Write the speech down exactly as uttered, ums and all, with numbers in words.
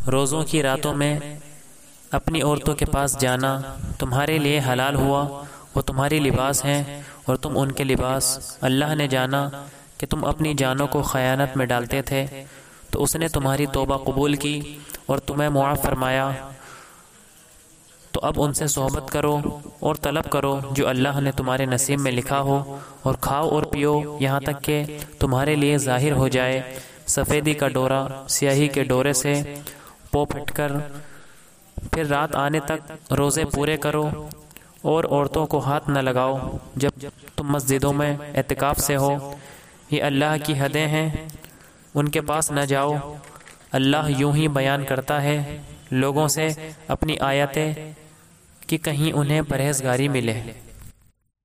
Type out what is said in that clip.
रोज़ों की रातों में अपनी औरतों के पास जाना तुम्हारे लिए हलाल हुआ, वो तुम्हारी लिबास हैं और तुम उनके लिबास। अल्लाह ने जाना कि तुम अपनी जानों को ख़यानत में डालते थे, तो उसने तुम्हारी तौबा कबूल की और तुम्हें मुआफ़ फरमाया। तो अब उनसे सोहबत करो और तलब करो जो अल्लाह ने तुम्हारे नसीब में लिखा हो, और खाओ और पियो यहाँ तक कि तुम्हारे लिए ज़ाहिर हो जाए सफ़ेदी का डोरा स्याही के डोरे से पो फटकर। फिर रात आने तक रोज़े पूरे करो और औरतों को हाथ न लगाओ जब तुम मस्जिदों में एतिकाफ़ से हो। ये अल्लाह की हदें हैं, उनके पास न जाओ। अल्लाह यूं ही बयान करता है लोगों से अपनी आयतें कि कहीं उन्हें परहेज़गारी मिले।